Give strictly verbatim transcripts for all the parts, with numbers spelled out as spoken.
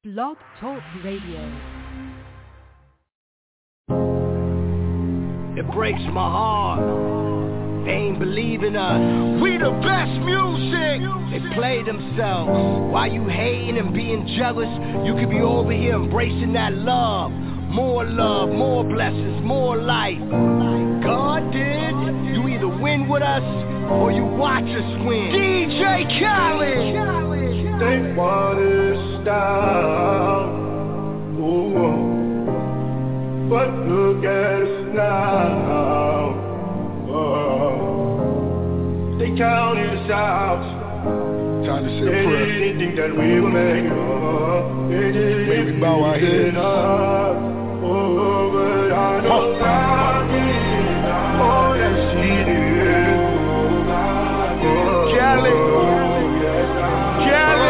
Blog Talk Radio. It breaks my heart. They ain't believing us. We the best music. They play themselves. While you hating and being jealous, you could be over here embracing that love. More love, more blessings, more life. God did. You either win with us or you watch us win. D J Khaled. They want to stop. Ooh. But look at us now. Oh. They counted us out. Time to say a they prayer. They didn't think that we would make it. Oh. They didn't May we bow our heads. Oh, but I know oh. God did. Oh, yes, He did. Oh, Kelly. Kelly.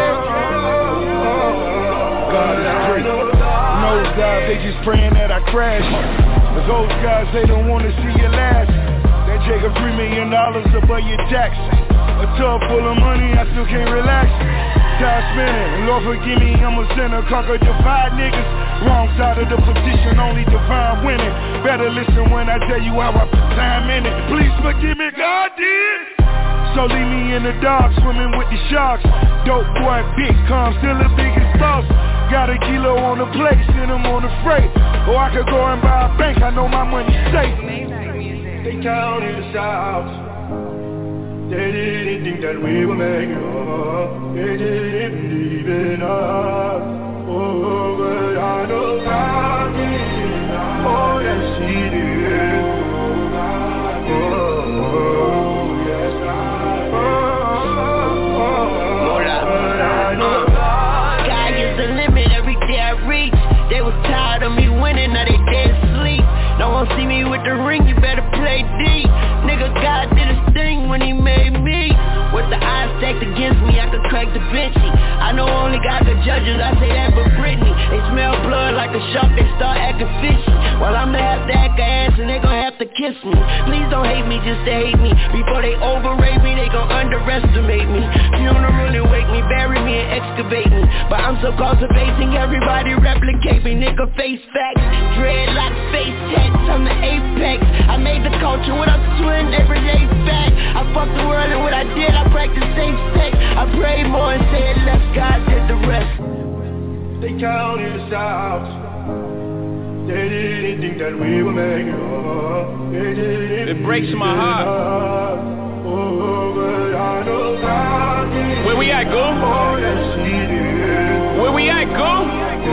Oh, God is great. Those guys, they just praying that I crash. But those guys, they don't want to see you last. That Jacob three million dollars above your tax. A tub full of money, I still can't relax. Time spinning, and Lord forgive me, I'm a sinner. Conquer divide niggas. Wrong side of the position, only divine winning. Better listen when I tell you how I put time in it. Please forgive me, God did. So leave me in the dark, swimming with the sharks. Dope boy, big calm, still the biggest boss. Got a kilo on the plate, send them on the freight. Or I could go and buy a bank, I know my money's safe. They counted us out. They didn't think that we would make it. Oh, they didn't believe in us. Oh, but I know God did. Oh, yes, He did. Oh, oh yes, I oh, oh, but I know God did. Sky is the limit every day I reach. They was tired of me winning, now they dead asleep. No one see me with the ring, you better play deep. Nigga, God did his thing when He made me. With the odds stacked against me, I could crack Da Vinci. I know only God could judge us, I say that for Britney. They smell blood like a shark, they start acting fishy. While I'ma have to act a ass and they gon' have to kiss me. Please don't hate me just to hate me. Before they overrate me, they gon' underestimate me. Funeral and wake me, bury me and excavate me. But I'm so cultivating, everybody replicate me. Nigga face facts, dreadlock face tats, I'm the apex. I made the culture with a twin everyday fact. I fucked the world and what I did, I practiced safe sex. I prayed more and said less, God did the rest. They counted us out. They didn't think that we would make it. Oh, they didn't. It breaks my heart. Oh, but I know God did. Where we at, go? Oh, yes, He did. Where we at, go? Oh,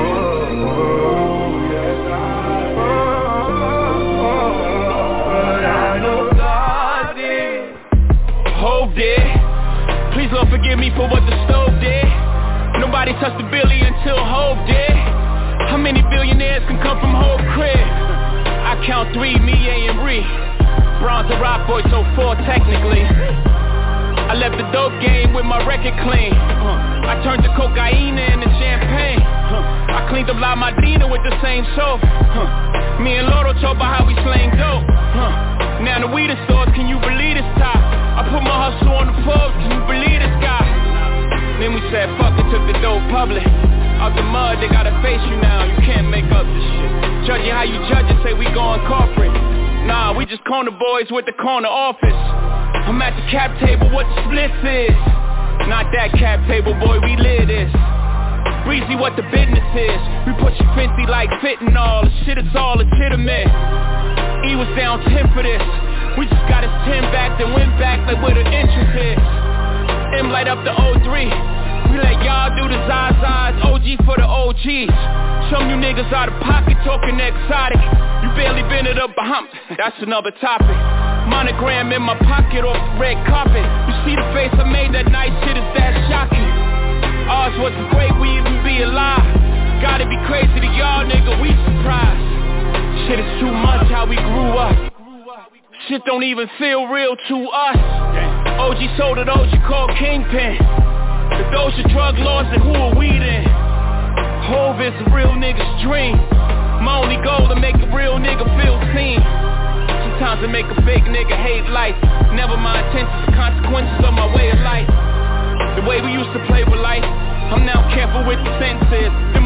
oh, yes, I oh, oh, but I know God did. Hov did. Please Lord forgive me for what the stove did. Nobody touched the Billy until Hov did. How many billionaires can come from Hov crib? I count three, me, A, and Ree. Bronze and Rock Boy, so four technically. I left the dope game with my record clean. uh, I turned the cocaine into champagne. uh, I cleaned up La Madrina with the same soap. uh, Me and Loro talk about how we slang dope. uh, Now the weed stores, can you believe this top? I put my hustle on the pole, can you believe this guy? Then we said fuck it, took the dope public. Out the mud, they gotta face you now, you can't make up this shit. Judge you how you judge it, say we going corporate. Nah, we just corner boys with the corner office. I'm at the cap table, what the splits is. Not that cap table, boy, we live this. Breezy, what the business is. We put you fancy like fentanyl, the shit is all legitimate. E was down ten for this. We just got his ten back, then went back like where the interest is. M light up the O three. We let y'all do the Zazas, O G for the O Gs. Some you niggas out of pocket talking exotic. You barely been it up Bahamas, that's another topic. Monogram in my pocket off the red carpet. You see the face I made that night, shit is that shocking. Ours wasn't great, we even be alive. Gotta be crazy to y'all nigga, we surprised. Shit is too much how we grew up. Shit don't even feel real to us. O G sold it, O G called Kingpin. The Doja drug laws and who are we then? Hov is a real nigga's dream. My only goal to make a real nigga feel seen. Sometimes I make a fake nigga hate life. Never my intentions, the consequences of my way of life. The way we used to play with life, I'm now careful with the senses. Them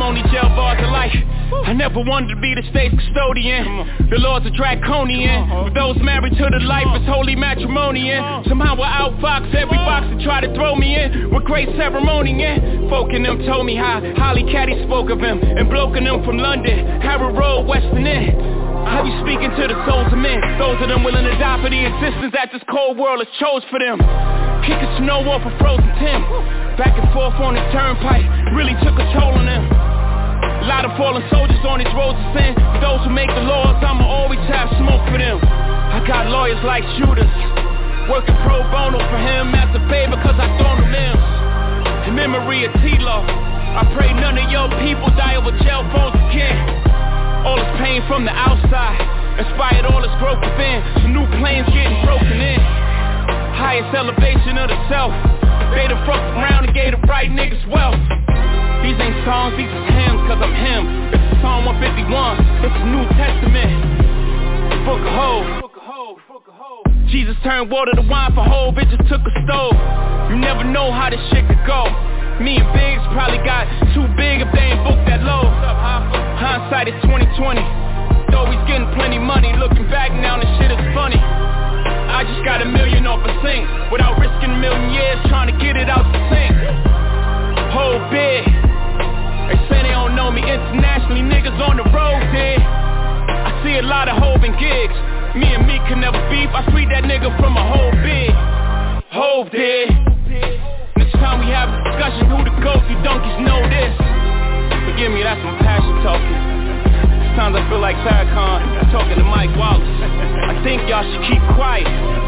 only jail bars of life. I never wanted to be the state's custodian. The laws are draconian. For those married to the life, it's holy matrimony. Somehow I outfox every box that try to throw me in with great ceremony. Folk in them told me how Holly Caddy spoke of him, and bloke in them from London, Harrow Road, Western End. I be speaking to the souls of men, those of them willing to die for the existence that this cold world has chose for them. Kicking snow off a frozen Tim, back and forth on the turnpike, really took a toll on them. A lot of fallen soldiers on these roads of sin. For those who make the laws, I'ma always have smoke for them. I got lawyers like shooters, working pro bono for him as a favor cause I thrown them limbs. In memory of T-Law, I pray none of your people die over jail phones again. All this pain from the outside inspired all this growth within. Some new planes getting broken in. Highest elevation of the self. They done fucked around and gave the right niggas wealth. These ain't songs, these is hymns, cause I'm him. This is Psalm one fifty-one, this is New Testament. The Book of Hope. Jesus turned water to wine for whole bitches took a stove. You never know how this shit could go. Me and Biggs probably got too big if they ain't booked that low. Hindsight is twenty twenty. Though he's getting plenty money, looking back now this shit is funny. I just got a million off a sink without risking a million years trying to get it out the sink. Whole big. They say they don't know me internationally, niggas on the road, dude. I see a lot of Hov and gigs. Me and me can never beef, I sweet that nigga from a whole big. Hov did. Next time we have a discussion, who the GOAT, you donkeys know this. Forgive me, that's some passion talking. Sometimes I feel like Farrakhan talking to Mike Wallace. I think y'all should keep quiet.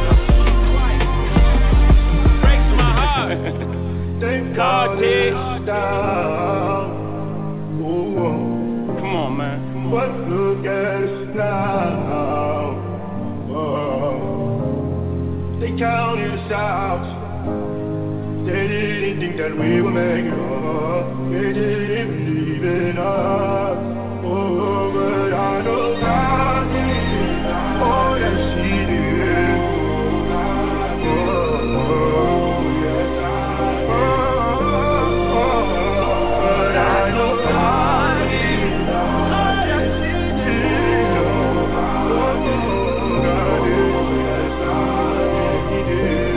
Breaks my heart. Thank God did. Come on, man. But look at us now. Oh. They counted us out. They didn't think that we would make it up. They didn't believe in us. Oh, but I know God did. Oh, yes, He did. Oh, oh, yes, I oh, oh, but I know God did. Oh, yes, He did. Oh, God did. Yes, I did. He did.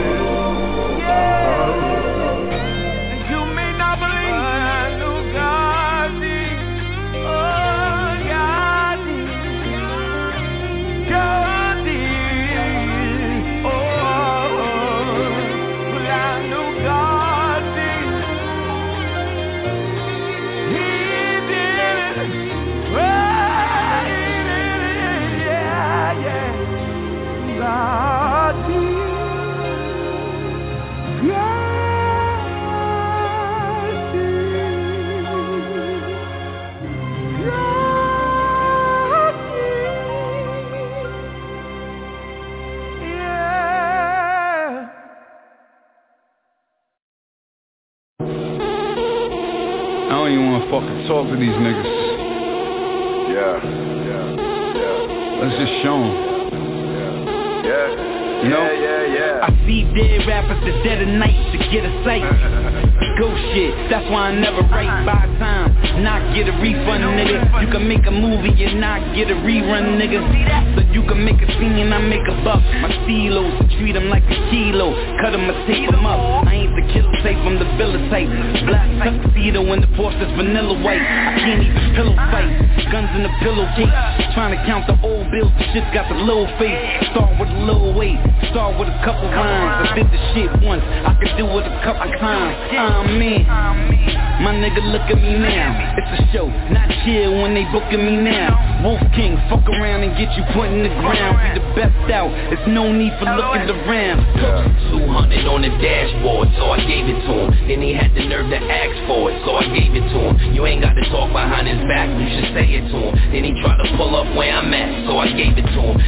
Fucking talk to these niggas. Yeah, yeah, yeah. Let's just show them. Yeah, yeah, you know? yeah, yeah, yeah. I see dead rappers the dead of night to get a sight. Go shit, that's why I never write by time. Not get a refund, nigga. You can make a movie and not get a rerun, nigga. So you can make a scene and I make a buck. My stilos, treat them like a kilo. Cut them or tape them up. I ain't the killer tape, I'm the villa type. Black tuxedo in the Porsche's vanilla white. I can't even pillow fight. Guns in the pillowcase. Trying to count the old bills, the shit got the little face. Start with a little weight, start with a couple rhymes. I did the shit once, I could do it a couple times. I'm in. My nigga, look at me now. It's a show, not chill when they booking me now. Wolf King, fuck around and get you put in the ground. Be the best out, it's no need for looking around. two hundred on the dashboard, so I gave it to him. Then he had the nerve to ask for it, so I gave it to him. You ain't got to talk behind his back, you should say it to him. Then he tried to pull up where I'm at, so I gave it to him.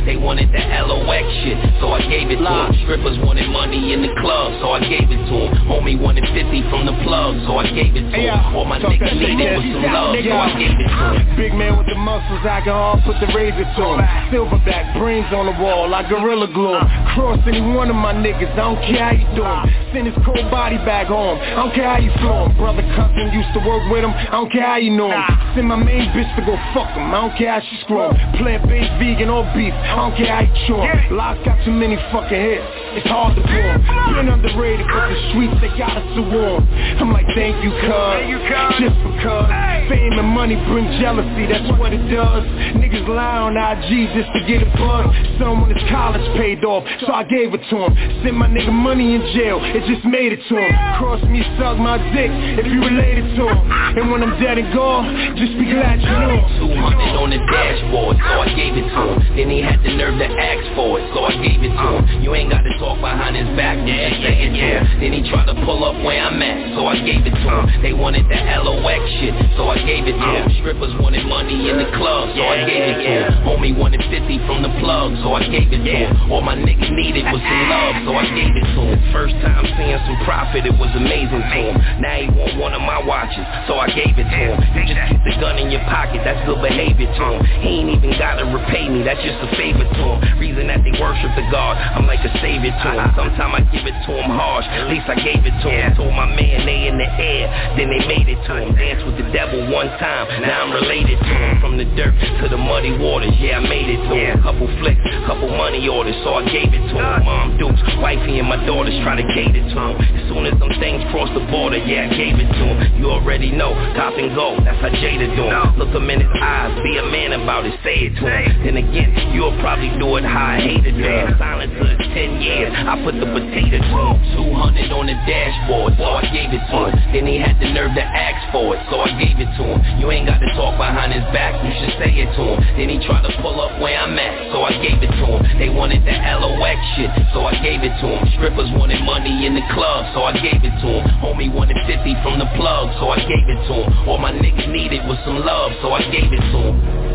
They wanted the L O X shit, so I gave it to them. Strippers wanted money in the club, so I gave it to them. Homie wanted fifty from the plug, so I gave it to him. All my niggas needed was some love, so I gave it to him. Big man with the muscles, I can all put the razor to him. Silverback, brains on the wall, like Gorilla Glue. Cross any one of my niggas, I don't care how you do him. Send his cold body back home, I don't care how you flow him. Brother cousin used to work with him, I don't care how you know him. Send my main bitch to go fuck him, I don't care how she screw him. Plant-based, vegan, or beef, I don't care how you chew him. Lock's got too many fucking hits, it's hard to pull him. Been underrated, but the streets, they got us to warm. I'm like, thank you, cuz, just because fame and money bring jealousy, that's what it does. Niggas lie on I G just to get a buzz. Son when his college paid off, so I gave it to him. Sent my nigga money in jail, it just made it to him. Cross me, suck my dick, if you related to him. And when I'm dead and gone, just be glad you knew him. two hundred on the dashboard, so I gave it to him. Then he had the nerve to ask for it, so I gave it to him. You ain't got to talk behind his back, yeah, yeah, yeah, yeah. Then he tried to pull up where I'm at, so I gave it to him. They wanted the L O X shit, so I gave it to him. Strippers wanted money in the club, so I gave it to him. Homie wanted fifty from the plug, so I gave it to him. All my niggas needed was some love, so I gave it to him. First time seeing some profit, it was amazing to him. Now he want one of my watches, so I gave it to him. You just keep the gun in your pocket, that's good behavior to him. He ain't even gotta repay me, that's just a favor to him. Reason that they worship the God, I'm like a savior to him. Sometimes I give it to him harsh, at least I gave it to him. Told my man they in the air, then they made it to him. Danced with the devil one time, now I'm related to him. From the dirt to the muddy waters, yeah, I made it to him. Couple flicks, couple money orders, so I gave it to him. Mom, Dukes, wifey and my daughters try to cater to him. As soon as them things cross the border, yeah, I gave it to him. You already know, cop and go, that's how Jada do him. Look him in his eyes, be a man about it, say it to him. Then again, you'll probably do it how I hate it, man. Silence to his ten years, I put the potato to him. two hundred on the dashboard, so I gave it to him. Then he had the nerve to ask for it, so I gave it to him. You ain't got to talk behind his back, you should say it to him. Then he tried to pull up where I'm at, so I gave it to him. They wanted the L O X shit, so I gave it to him. Strippers wanted money in the club, so I gave it to him. Homie wanted fifty from the plug, so I gave it to him. All my niggas needed was some love, so I gave it to him.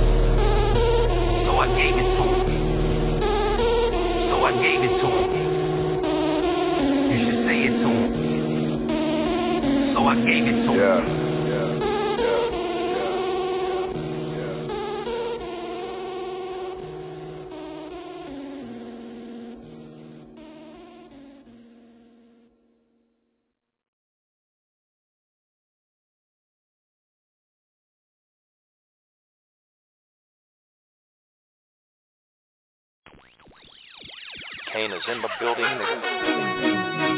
So I gave it to him. So I gave it to him. You should say it to him. So I gave it to him. Yeah. Kane is in the building.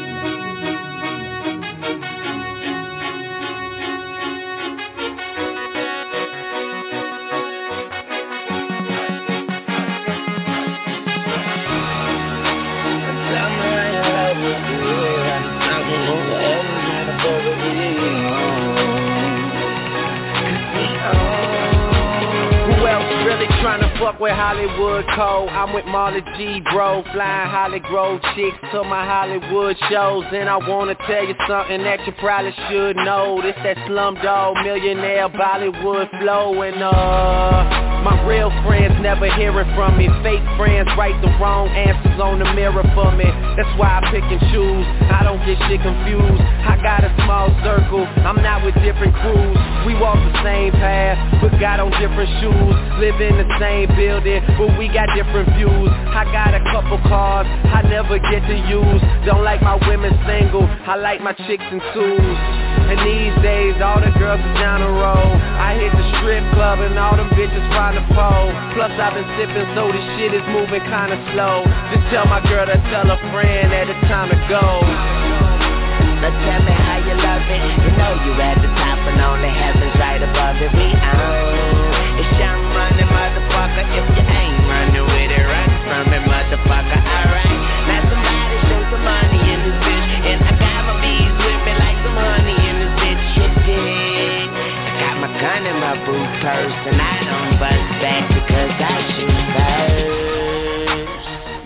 Fuck with Hollywood Code, I'm with Marley G, bro. Flying Holly Grove chicks to my Hollywood shows. And I wanna tell you something that you probably should know. This that Slumdog Millionaire Bollywood flow. And uh, my real friends never hearing from me. Fake friends write the wrong answers on the mirror for me. That's why I pick and choose, I don't get shit confused. I got a small circle, I'm not with different crews. We walk the same path, but got on different shoes. Live in the same building, but we got different views. I got a couple cars I never get to use. Don't like my women single, I like my chicks in twos. And these days all the girls is down the road. I hit the strip club and all them bitches find the pole. Plus I've been sipping so this shit is moving kinda slow. Just tell my girl to tell a friend that it's time to go. So tell me how you love it. You know you at the top and only heaven's right above it. We own it's young money, motherfucker. If you ain't running with it, run from it, motherfucker. Alright, now somebody show some money in this bitch. And I got my bees with me like some honey in this bitch. Shit, dig. I got my gun in my boot purse and I don't bust back because I shoot first. Meet me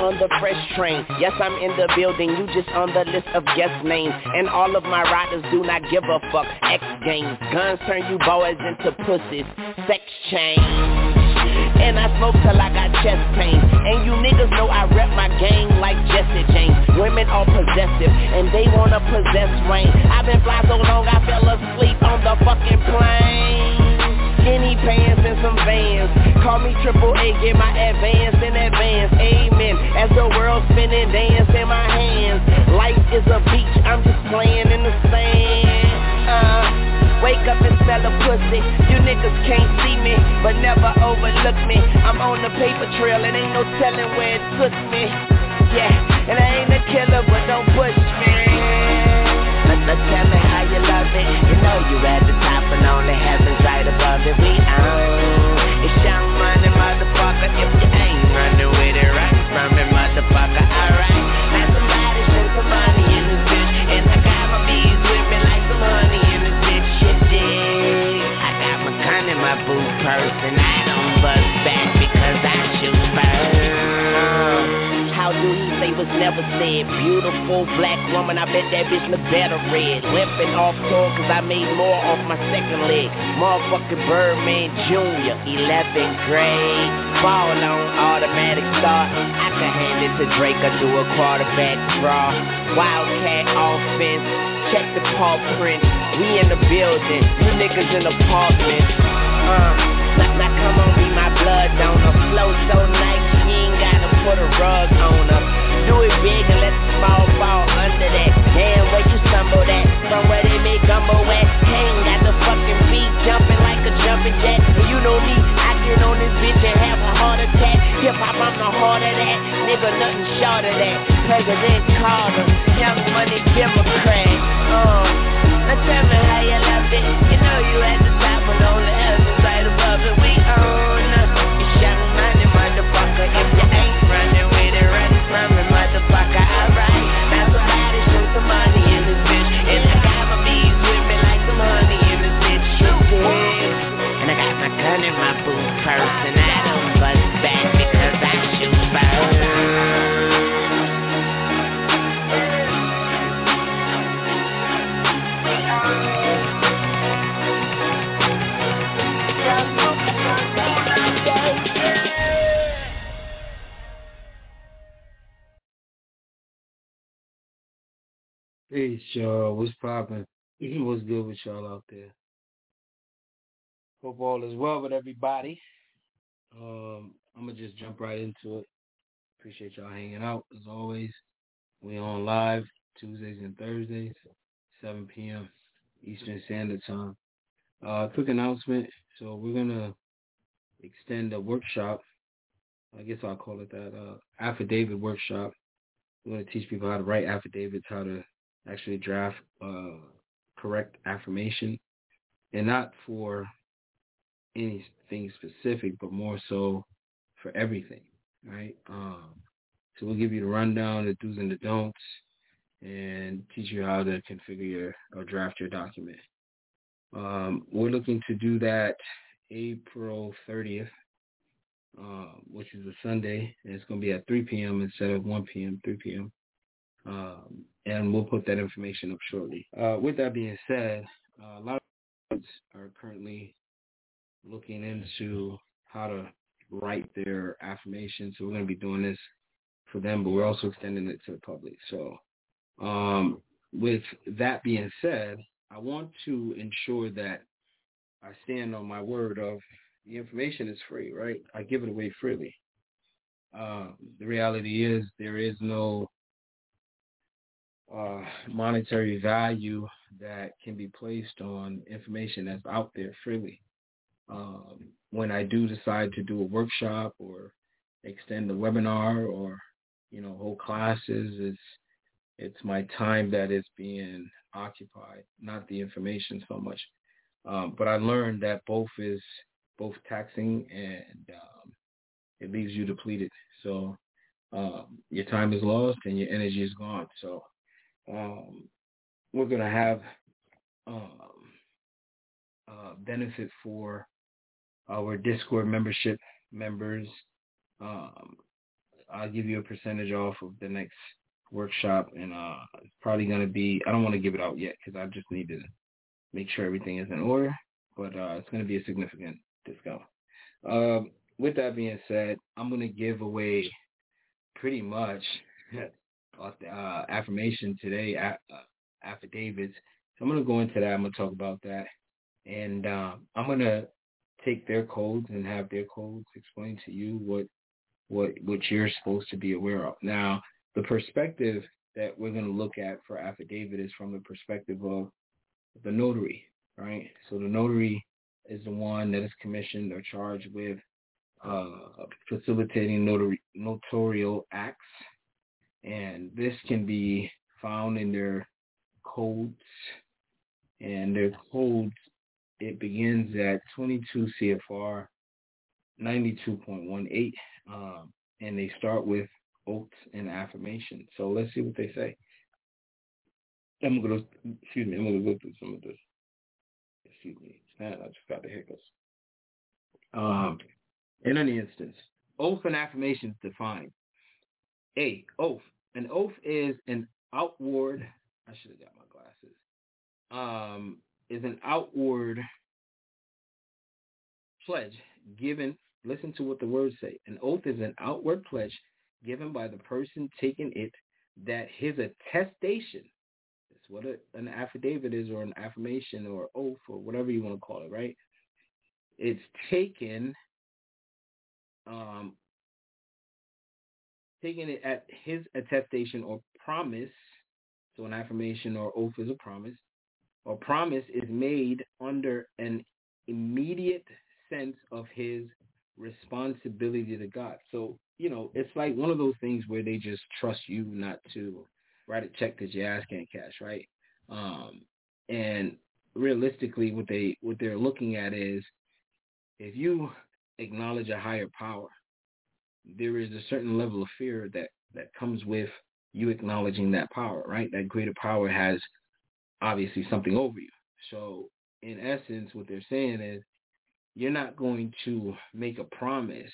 on the fresh train. Yes, I'm in the building, you just on the list of guest names. And all of my riders do not give a fuck. X games, guns turn you boys into pussies. Sex change. And I smoke till I got chest pain. And you niggas know I rep my gang like Jesse James. Women are possessive, and they wanna possess rain. I've been fly so long I fell asleep on the fucking plane. Skinny pants and some Vans. Call me Triple A, get my advance in advance. Amen. As the world's spinning, dance in my hands. Life is a beach, I'm just playing in the sand. Uh Wake up and smell a pussy. You niggas can't see me, but never overlook me. I'm on the paper trail and ain't no telling where it took me. Yeah, and I ain't a killer, but don't push me. Now, now tell me how you love it. You know you at the top and only heaven's right above it. We own. It's young money, motherfucker. If you ain't running with it, run from it, motherfucker. Alright, now somebody spend some money in this bitch, and I got my bees with me like some honey in this bitch. I got my gun in my boot purse, and I don't bust back because I shoot first. How do he say what's never said? Beautiful black woman, I bet that bitch look better red. Limping off tour cause I made more off my second leg. Motherfucking Birdman Junior, eleventh grade. Ball on automatic start. I can hand it to Drake or do a quarterback draw. Wildcat offense, check the paw print. We in the building, you niggas in apartments. Uh, now, now come on, be my blood donor. Flow so nice, you ain't gotta put a rug on her. Do it big and let the small fall under that. Damn, where you stumble at? From where they make gumbo at. Hang, got the fucking beat jumping like a jumping jack. And you know me, I get on this bitch and have a heart attack. Hip hop, I'm the heart of that. Nigga, nothing short of that. President Carter, Young Money Democrat. Uh, now tell me how you loved it. You know you at the top and only heaven's right above it. We own it's young money, motherfucker. If you ain't running with it, run from it, motherfucker. Alright, now somebody show some money in this bitch, and I got my bees with me like some honey in this bitch. Yeah. And I got my gun in my boot purse, and I don't bust back because I shoot first. Peace, y'all. What's poppin'? What's good with y'all out there? Hope all is well with everybody. Um, I'm gonna just jump right into it. Appreciate y'all hanging out as always. We on live Tuesdays and Thursdays, seven p.m. Eastern Standard Time. Uh, quick announcement. So we're gonna extend a workshop. I guess I'll call it that. Uh, affidavit workshop. We're gonna teach people how to write affidavits, how to actually draft uh, correct affirmation, and not for anything specific, but more so for everything, right? Um, so we'll give you the rundown, the do's and the don'ts, and teach you how to configure your or draft your document. Um, we're looking to do that April thirtieth, uh, which is a Sunday, and it's going to be at three p.m. instead of one p.m., three p.m. Um, and we'll put that information up shortly. Uh, with that being said, uh, a lot of students are currently looking into how to write their affirmations. So we're going to be doing this for them, but we're also extending it to the public. So um, with that being said, I want to ensure that I stand on my word of the information is free, right? I give it away freely. Uh, the reality is there is no uh, monetary value that can be placed on information that's out there freely. Um, when I do decide to do a workshop or extend a webinar or, you know, whole classes, it's it's my time that is being occupied, not the information so much. Um, but I learned that both is both taxing and um, it leaves you depleted. So um, your time is lost and your energy is gone. So um, we're going to have um, uh, benefit for our Discord membership members, um, I'll give you a percentage off of the next workshop, and uh, it's probably going to be, I don't want to give it out yet because I just need to make sure everything is in order, but uh, it's going to be a significant discount. Uh, with that being said, I'm going to give away pretty much uh, affirmation today, uh, affidavits. So I'm going to go into that. I'm going to talk about that. And um, I'm going to take their codes and have their codes explain to you what what what you're supposed to be aware of. Now, the perspective that we're going to look at for affidavit is from the perspective of the notary, right? So the notary is the one that is commissioned or charged with uh, facilitating notary, notarial acts. And this can be found in their codes. And their codes, it begins at twenty-two C F R ninety-two point one eight. Um, and they start with oaths and affirmation. So let's see what they say. I'm going to, excuse me, I'm going to go through some of this. Excuse me. Man, I just got the hiccups. Um, in any instance, oath and affirmation is defined. A, oath. An oath is an outward, I should have got my glasses, um, is an outward pledge given, listen to what the words say. An oath is an outward pledge given by the person taking it that his attestation, that's what a, an affidavit is, or an affirmation or oath or whatever you want to call it, right? It's taken, um, taking it at his attestation or promise. So an affirmation or oath is a promise, or promise is made under an immediate sense of his responsibility to God. So, you know, it's like one of those things where they just trust you not to write a check that your ass can't cash, right? Um, and realistically, what they what they're looking at is, if you acknowledge a higher power, there is a certain level of fear that that comes with you acknowledging that power, right? That greater power has obviously something over you. So in essence, what they're saying is, you're not going to make a promise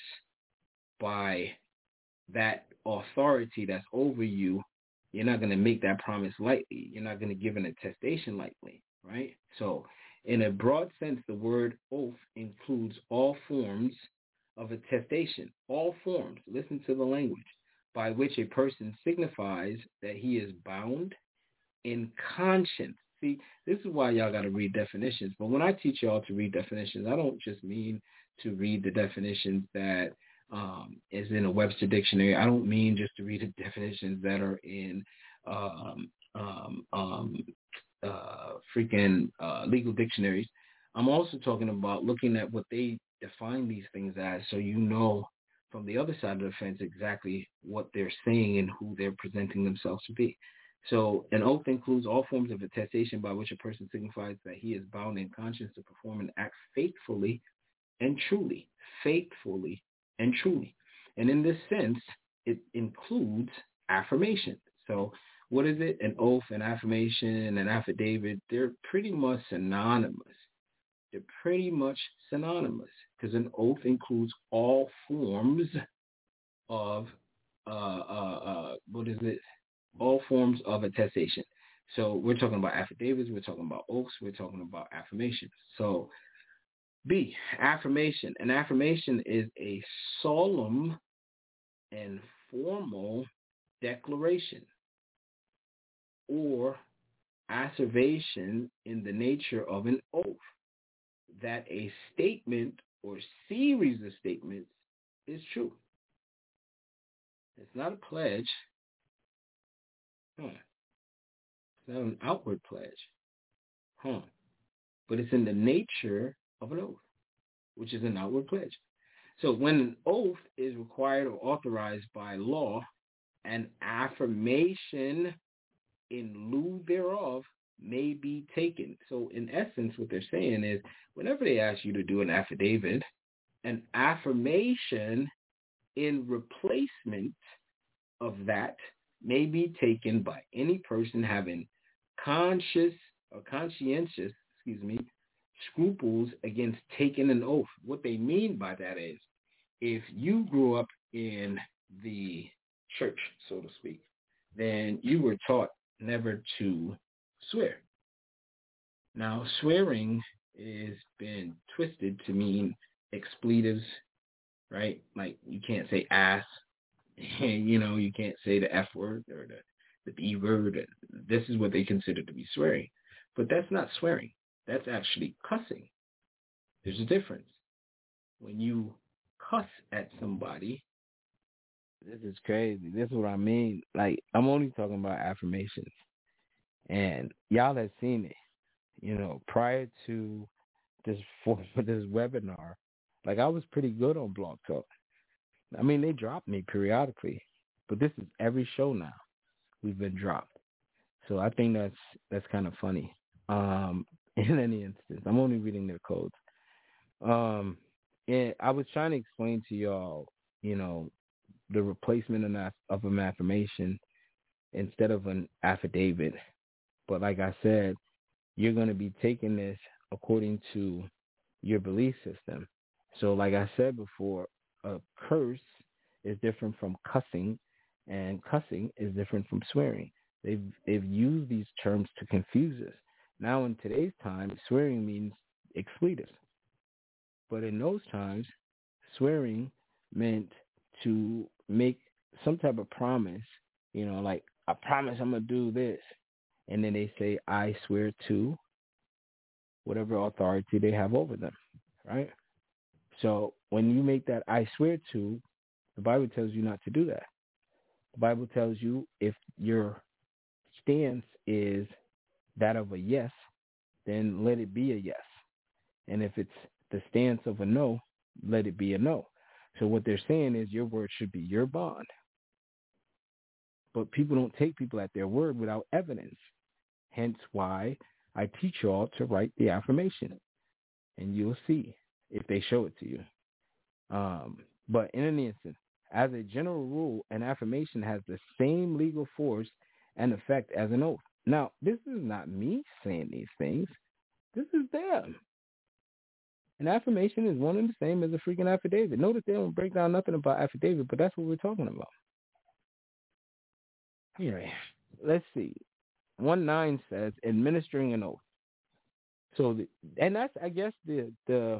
by that authority that's over you. You're not going to make that promise lightly. You're not going to give an attestation lightly, right? So in a broad sense, the word oath includes all forms of attestation, all forms, listen to the language, by which a person signifies that he is bound in conscience. See, this is why y'all got to read definitions. But when I teach y'all to read definitions, I don't just mean to read the definitions that um, is in a Webster dictionary. I don't mean just to read the definitions that are in um, um, um, uh, freaking uh, legal dictionaries. I'm also talking about looking at what they define these things as, so you know from the other side of the fence exactly what they're saying and who they're presenting themselves to be. So an oath includes all forms of attestation by which a person signifies that he is bound in conscience to perform an act faithfully and truly, faithfully and truly. And in this sense, it includes affirmation. So what is it? An oath, an affirmation, an affidavit, they're pretty much synonymous. They're pretty much synonymous because an oath includes all forms of, uh, uh, uh, what is it? All forms of attestation. So we're talking about affidavits, we're talking about oaths, we're talking about affirmations. So B, affirmation. An affirmation is a solemn and formal declaration or asseveration in the nature of an oath that a statement or series of statements is true. It's not a pledge. Huh. It's not an outward pledge. Huh. But it's in the nature of an oath, which is an outward pledge. So when an oath is required or authorized by law, an affirmation in lieu thereof may be taken. So in essence, what they're saying is whenever they ask you to do an affidavit, an affirmation in replacement of that may be taken by any person having conscious or conscientious, excuse me, scruples against taking an oath. What they mean by that is, if you grew up in the church, so to speak, then you were taught never to swear. Now, swearing has been twisted to mean expletives, right? Like you can't say ass, you know, you can't say the F word or the, the B word. This is what they consider to be swearing. But that's not swearing. That's actually cussing. There's a difference. When you cuss at somebody, this is crazy. This is what I mean. Like, I'm only talking about affirmations. And y'all have seen it. You know, prior to this for this webinar, like I was pretty good on Blog Talk. I mean, they dropped me periodically, but this is every show now we've been dropped. So I think that's that's kind of funny. Um, in any instance, I'm only reading their codes. Um, and I was trying to explain to y'all, you know, the replacement of, an, of an affirmation instead of an affidavit. But like I said, you're going to be taking this according to your belief system. So like I said before, a curse is different from cussing, and cussing is different from swearing. They've they've used these terms to confuse us. Now in today's time, swearing means expletives. But in those times, swearing meant to make some type of promise, you know, like, I promise I'm going to do this. And then they say, I swear to whatever authority they have over them, right? So when you make that I swear to, the Bible tells you not to do that. The Bible tells you if your stance is that of a yes, then let it be a yes. And if it's the stance of a no, let it be a no. So what they're saying is your word should be your bond. But people don't take people at their word without evidence. Hence why I teach y'all to write the affirmation. And you'll see if they show it to you. Um, but in an instant, as a general rule, an affirmation has the same legal force and effect as an oath. Now, this is not me saying these things. This is them. An affirmation is one and the same as a freaking affidavit. Notice they don't break down nothing about affidavit, but that's what we're talking about. Anyway, let's see. one nine says administering an oath. So, the, and that's, I guess, the, the,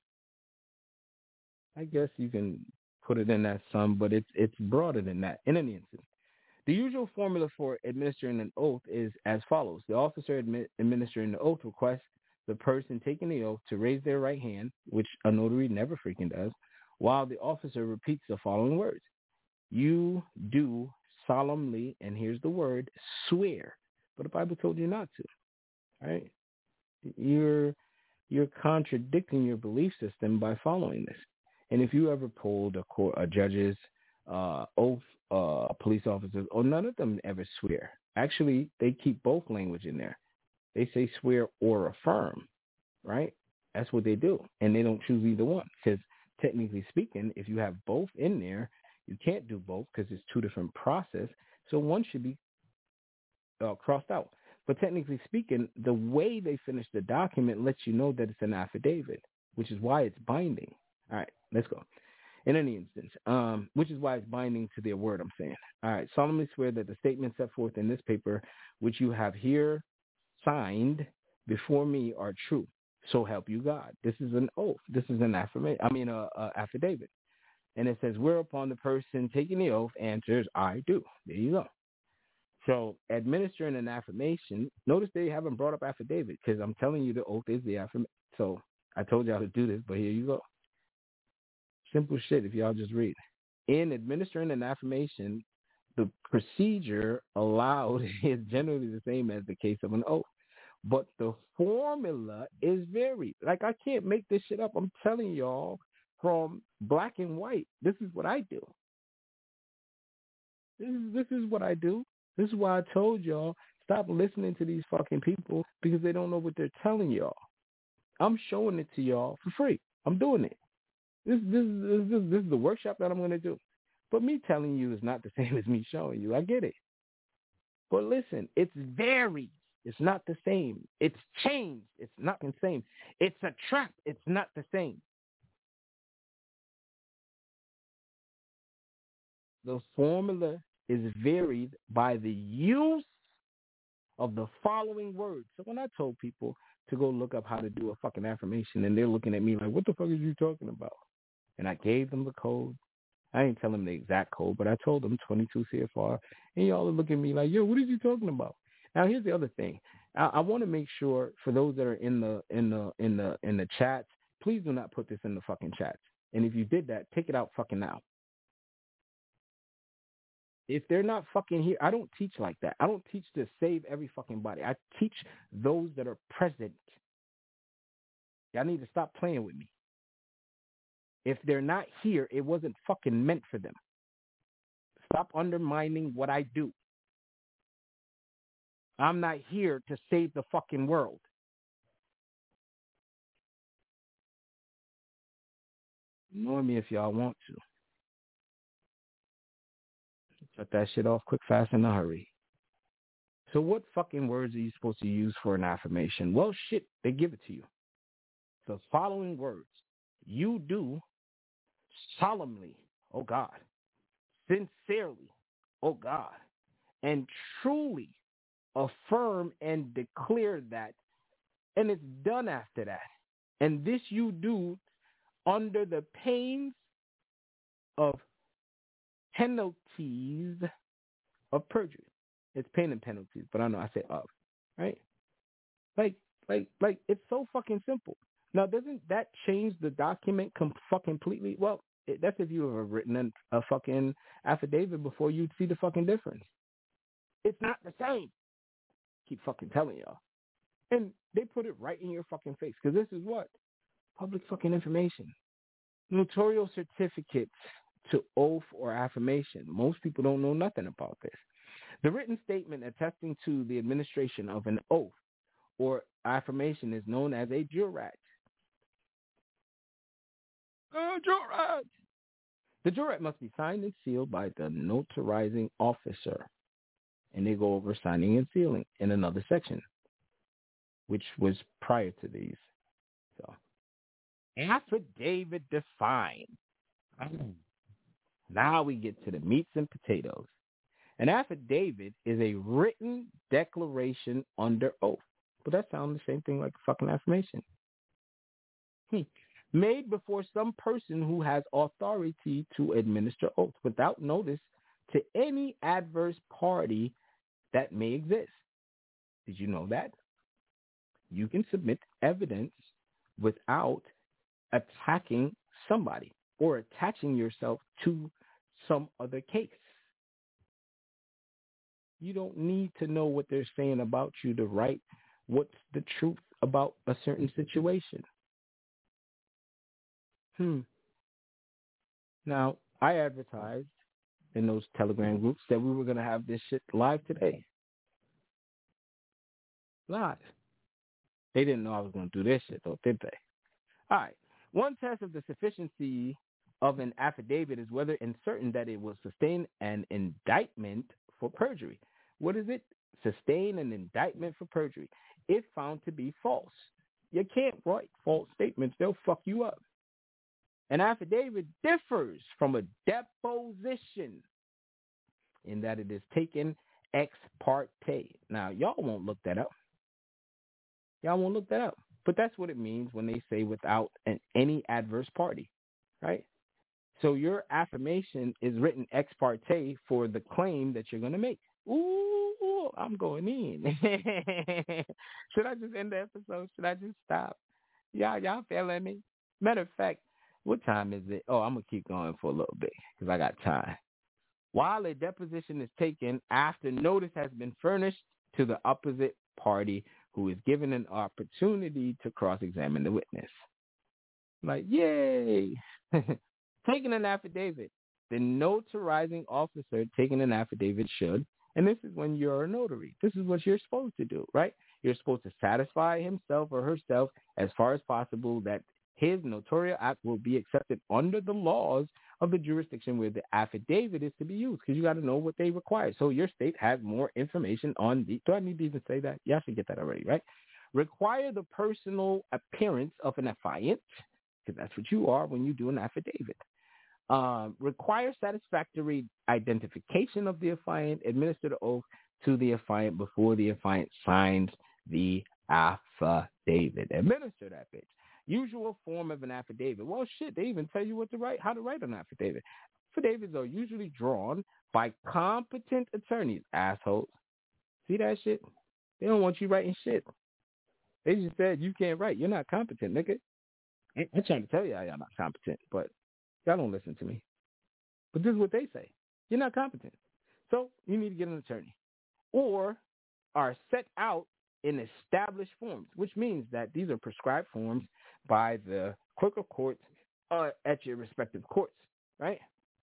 I guess you can put it in that sum, but it's, it's broader than that in any instance. The usual formula for administering an oath is as follows. The officer admi- administering the oath requests the person taking the oath to raise their right hand, which a notary never freaking does, while the officer repeats the following words. You do solemnly, and here's the word, swear. But the Bible told you not to, right? You're, you're contradicting your belief system by following this. And if you ever pulled a, court, a judge's uh, oath, uh, police officers, or none of them ever swear. Actually, they keep both language in there. They say swear or affirm, right? That's what they do. And they don't choose either one because technically speaking, if you have both in there, you can't do both because it's two different process. So one should be uh, crossed out. But technically speaking, the way they finish the document lets you know that it's an affidavit, which is why it's binding. All right, let's go. In any instance, um, which is why it's binding to their word, I'm saying. All right, solemnly swear that the statements set forth in this paper, which you have here signed before me, are true. So help you God. This is an oath. This is an affirmation. I mean, a, a affidavit. And it says, whereupon the person taking the oath answers, I do. There you go. So administering an affirmation, notice they haven't brought up affidavit because I'm telling you the oath is the affirmation. So I told y'all to do this, but here you go. Simple shit if y'all just read. In administering an affirmation, the procedure allowed is generally the same as the case of an oath. But the formula is varied. Like, I can't make this shit up. I'm telling y'all from black and white. This is what I do. This is, this is what I do. This is why I told y'all, stop listening to these fucking people because they don't know what they're telling y'all. I'm showing it to y'all for free. I'm doing it. This, this, this, this, this is the workshop that I'm going to do. But me telling you is not the same as me showing you. I get it. But listen, it's varied. It's not the same. It's changed. It's not the same. It's a trap. It's not the same. the formula is varied by the use of the following words. So when I told people to go look up how to do a fucking affirmation, and they're looking at me like, what the fuck are you talking about? And I gave them the code. I didn't tell them the exact code, but I told them twenty-two C F R, and y'all are looking at me like, yo, what are you talking about? Now, here's the other thing. I, I want to make sure for those that are in the in the in the in the chats, please do not put this in the fucking chats. And if you did that, take it out fucking now. If they're not fucking here, I don't teach like that. I don't teach to save every fucking body. I teach those that are present. Y'all need to stop playing with me. If they're not here, it wasn't fucking meant for them. Stop undermining what I do. I'm not here to save the fucking world. Ignore me if y'all want to. Cut that shit off quick, fast, in a hurry. So what fucking words are you supposed to use for an affirmation? Well, shit, they give it to you. The following words. You do solemnly, oh God, sincerely, oh God, and truly affirm and declare that, and it's done after that. And this you do under the pains of penalties of perjury. It's pain and penalties, but I know I say of, right? Like, like, like, it's so fucking simple. Now, doesn't that change the document com- fucking completely? Well, it, that's if you have written an, a fucking affidavit before you'd see the fucking difference. It's not the same. Keep fucking telling y'all. And they put it right in your fucking face, because this is what? Public fucking information. Notarial certificates to oath or affirmation. Most people don't know nothing about this. The written statement attesting to the administration of an oath or affirmation is known as a jurat. Uh, jurat. The jurat must be signed and sealed by the notarizing officer. And they go over signing and sealing in another section, which was prior to these. So, affidavit defined. Now we get to the meats and potatoes. An affidavit is a written declaration under oath. But that sounds the same thing like a fucking affirmation. Hmm. Made before some person who has authority to administer oath without notice to any adverse party that may exist. Did you know that? You can submit evidence without attacking somebody or attaching yourself to some other case. You don't need to know what they're saying about you to write what's the truth about a certain situation. Hmm. Now, I advertised in those Telegram groups that we were going to have this shit live today. Live. They didn't know I was going to do this shit, though, did they? All right. One test of the sufficiency of an affidavit is whether it's certain that it will sustain an indictment for perjury. What is it? Sustain an indictment for perjury if found to be false. You can't write false statements. They'll fuck you up. An affidavit differs from a deposition in that it is taken ex parte. Now, y'all won't look that up. Y'all won't look that up. But that's what it means when they say without an, any adverse party, right? So your affirmation is written ex parte for the claim that you're going to make. Ooh, I'm going in. Should I just end the episode? Should I just stop? Y'all, y'all feeling me? Matter of fact, what time is it? Oh, I'm going to keep going for a little bit because I got time. While a deposition is taken after notice has been furnished to the opposite party who is given an opportunity to cross-examine the witness. Like, yay! Taking an affidavit. The notarizing officer taking an affidavit should, and this is when you're a notary. This is what you're supposed to do, right? You're supposed to satisfy himself or herself as far as possible that his notarial act will be accepted under the laws of the jurisdiction where the affidavit is to be used, because you got to know what they require. So your state has more information on the, do I need to even say that? Yeah, I should get that already, right? Require the personal appearance of an affiant, because that's what you are when you do an affidavit. Um, require satisfactory identification of the affiant, administer the oath to the affiant before the affiant signs the affidavit. Administer that bitch. Usual form of an affidavit. Well, shit, they even tell you what to write, how to write an affidavit. Affidavits are usually drawn by competent attorneys, assholes. See that shit? They don't want you writing shit. They just said you can't write. You're not competent, nigga. I'm trying to tell y'all y'all not competent, but y'all don't listen to me. But this is what they say. You're not competent. So you need to get an attorney. Or are set out in established forms, which means that these are prescribed forms by the clerk of courts uh, at your respective courts, right?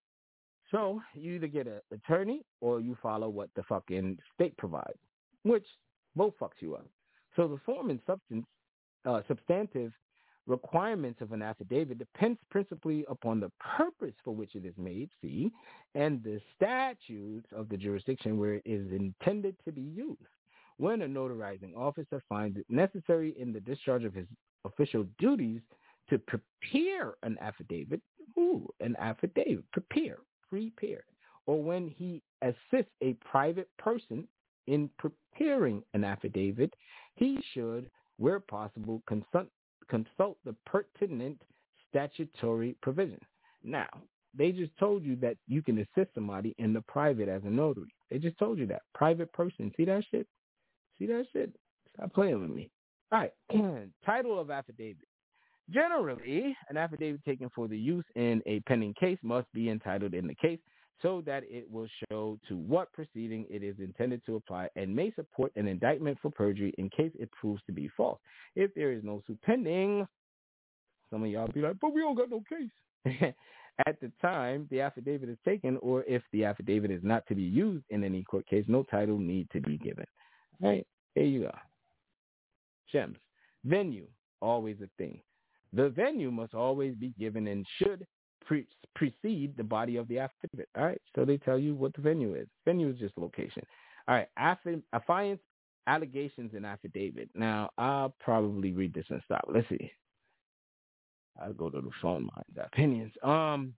So you either get an attorney or you follow what the fucking state provides, which both fucks you up. So the form and substance, uh, substantive requirements of an affidavit depends principally upon the purpose for which it is made, see, and the statutes of the jurisdiction where it is intended to be used. When a notarizing officer finds it necessary in the discharge of his official duties to prepare an affidavit, ooh, an affidavit, prepare, prepare, or when he assists a private person in preparing an affidavit, he should, where possible, consult, consult the pertinent statutory provisions. Now, they just told you that you can assist somebody in the private as a notary. They just told you that. Private person. See that shit? See that shit? Stop playing with me. All right. Title of affidavit. Generally, an affidavit taken for the use in a pending case must be entitled in the case so that it will show to what proceeding it is intended to apply and may support an indictment for perjury in case it proves to be false. If there is no suit pending, some of y'all be like, but we don't got no case. At the time the affidavit is taken, or if the affidavit is not to be used in any court case, no title need to be given. All right, there you go. Gems. Venue, always a thing. The venue must always be given and should pre- precede the body of the affidavit. All right, so they tell you what the venue is. Venue is just location. All right, Aff- affiance, allegations, and affidavit. Now, I'll probably read this and stop. Let's see. I'll go to the phone lines. Opinions. Um,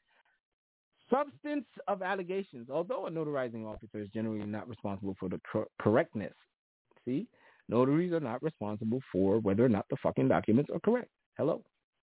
substance of allegations. Although a notarizing officer is generally not responsible for the cor- correctness. See, notaries are not responsible for whether or not the fucking documents are correct. Hello?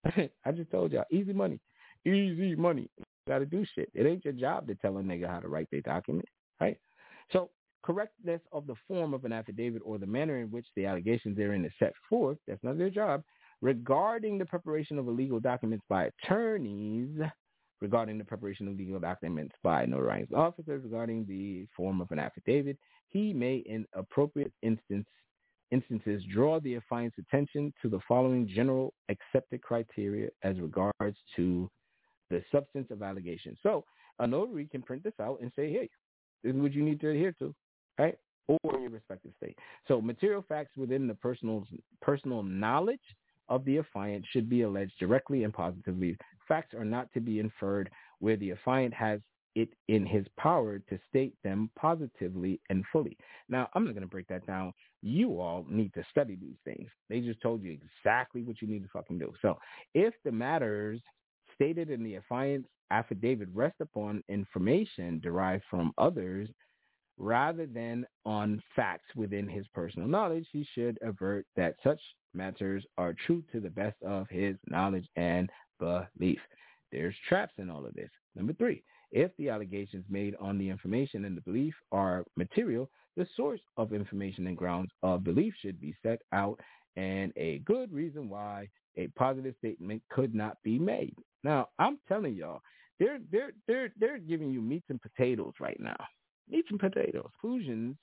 I just told y'all. Easy money. Easy money. You got to do shit. It ain't your job to tell a nigga how to write their document, right? So, correctness of the form of an affidavit or the manner in which the allegations therein is set forth, that's not their job. Regarding the preparation of illegal documents by attorneys, regarding the preparation of legal documents by notarizing officers, regarding the form of an affidavit, he may, in appropriate instance, instances, draw the affiant's attention to the following general accepted criteria as regards to the substance of allegations. So a notary can print this out and say, hey, this is what you need to adhere to, right? Or in your respective state. So material facts within the personal personal knowledge of the affiant should be alleged directly and positively. Facts are not to be inferred where the affiant has it in his power to state them positively and fully. Now, I'm not going to break that down. You all need to study these things. They just told you exactly what you need to fucking do. So if the matters stated in the affiant's affidavit rest upon information derived from others rather than on facts within his personal knowledge, he should avert that such matters are true to the best of his knowledge and belief. There's traps in all of this. Number three, if the allegations made on the information and the belief are material, the source of information and grounds of belief should be set out and a good reason why a positive statement could not be made. Now, I'm telling y'all, they're they're they're they're giving you meats and potatoes right now. Meats and potatoes. Conclusions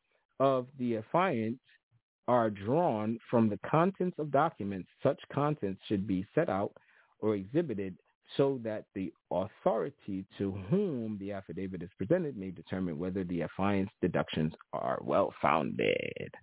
of the affiant are drawn from the contents of documents. Such contents should be set out or exhibited so that the authority to whom the affidavit is presented may determine whether the affiant's deductions are well-founded.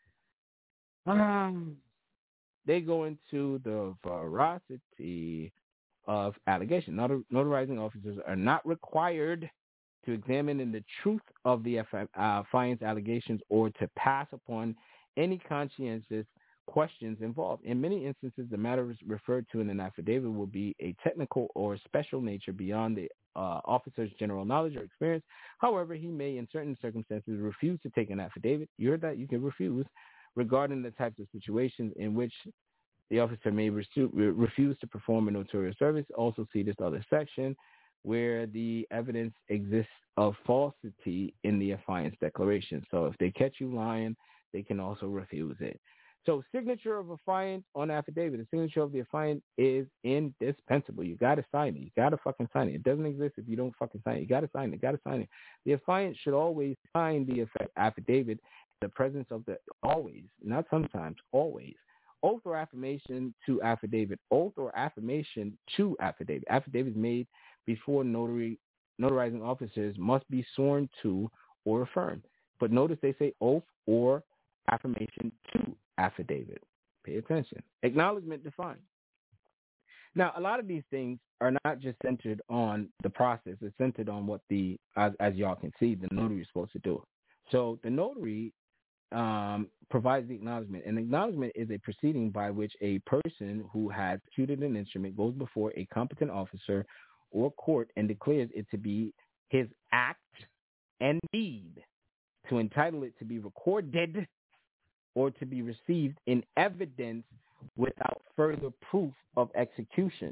Um, they go into the veracity of allegation. Notar- notarizing officers are not required to examine in the truth of the affiant's allegations or to pass upon any conscientious questions involved. In many instances, the matters referred to in an affidavit will be a technical or special nature beyond the uh, officer's general knowledge or experience. However, he may, in certain circumstances, refuse to take an affidavit. You heard that? You can refuse regarding the types of situations in which the officer may resu- refuse to perform a notarial service. Also see this other section where the evidence exists of falsity in the affiance declaration. So if they catch you lying, they can also refuse it. So signature of affiant on affidavit, the signature of the affiant is indispensable. You got to sign it. You got to fucking sign it. It doesn't exist if you don't fucking sign it. You got to sign it. You got to sign it. The affiant should always sign the affidavit in the presence of the, always, not sometimes, always. Oath or affirmation to affidavit. Oath or affirmation to affidavit. Affidavits made before notary notarizing officers must be sworn to or affirmed. But notice they say oath or affirmation to affidavit. Pay attention. Acknowledgement defined. Now, a lot of these things are not just centered on the process. It's centered on what the, as, as y'all can see, the notary is supposed to do. So the notary um, provides the acknowledgement. An acknowledgement is a proceeding by which a person who has executed an instrument goes before a competent officer or court and declares it to be his act and deed, to entitle it to be recorded or to be received in evidence without further proof of execution.